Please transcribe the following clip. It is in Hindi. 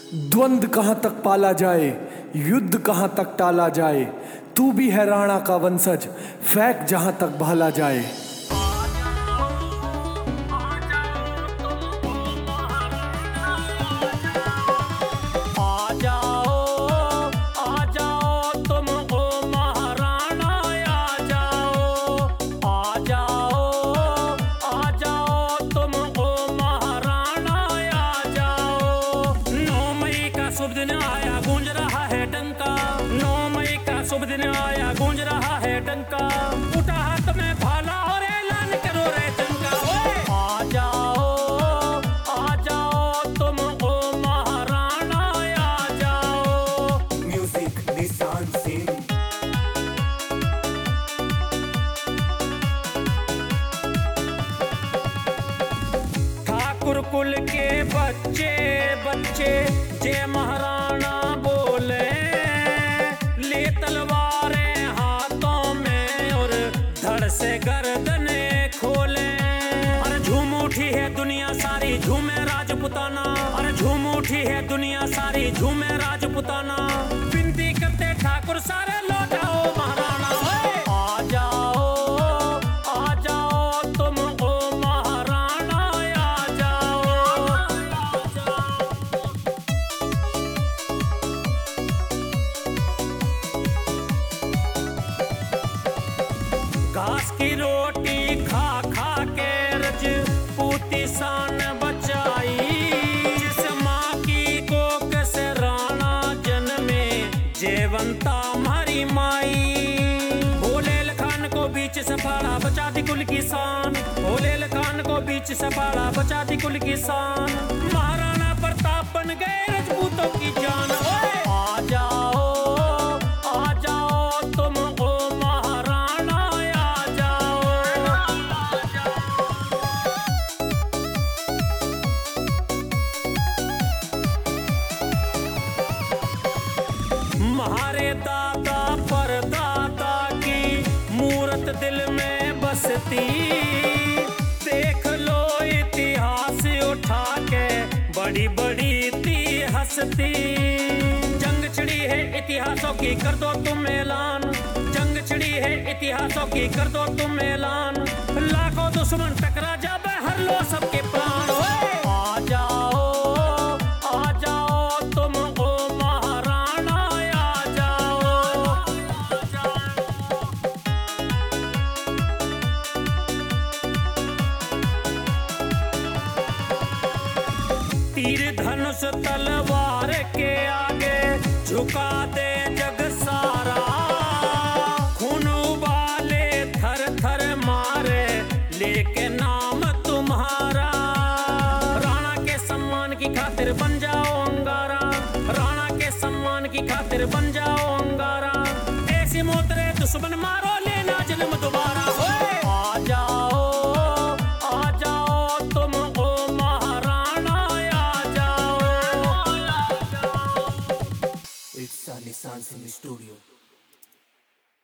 द्वंद्व कहाँ तक पाला जाए, युद्ध कहाँ तक टाला जाए, तू भी है राणा का वंशज, फेंक जहाँ तक भाला जाए। शुभ दिन आया गूंज रहा है डंका, 9 मई का शुभ दिन आया गूंज रहा है डंका, उठा हाथ में भाला और ऐलान करो रे चंका। आ जाओ तुम ओ महाराणा आ जाओ। म्यूजिक निशान सिंह। ठाकुर कुल के बच्चे बच्चे जय महाराणा बोले, ले तलवारें हाथों में और धड़ से गर्दने खोले। अरे झूम उठी है दुनिया सारी झूमे राजपुताना, अरे झूम उठी है दुनिया सारी झूमे राजपुताना, विनती करते ठाकुर सारे लौट आओ महाराणा। आ जाओ तुम ओ महाराणा आ जाओ। घास की रोटी खा खा के रजपूती शान बचाई, जिस माँ की कोख से राणा जन्मे जेवंता हमारी माई। भोलेल खान को बीच से फाड़ा बचा दी कुल की शान, भोलेल खान को बीच से फाड़ा बचा दी कुल की शान, महाराणा प्रताप बन गए रजपूतों की जान। आ जाओ तुम ओ महाराणा आ जाओ। हमारे दादा परदादा की मूरत दिल में बसती, देख लो इतिहास उठा के बड़ी बड़ी थी हंसती। जंग छिड़ी है इतिहासों की कर दो तुम ऐलान, जंग छिड़ी है इतिहासों की कर दो तुम ऐलान, लाखों दुश्मन टकरा जाबे हर लो सबके प्राण। आ जाओ तुम ओ महाराणा आ जाओ। तीर धनुष तलवार के आगे झुका दे जग सारा, खून उबाले थर थर मारे लेके नाम तुम्हारा। राणा के सम्मान की खातिर बन जाओ अंगारा, राणा के सम्मान की खातिर बन जाओ अंगारा, ऐसी मौत रे दुश्मन मारो लेना जन्म दोबारा। आ जाओ तुम ओ महाराणा आ जाओ। It's a Nissan Sim Studio.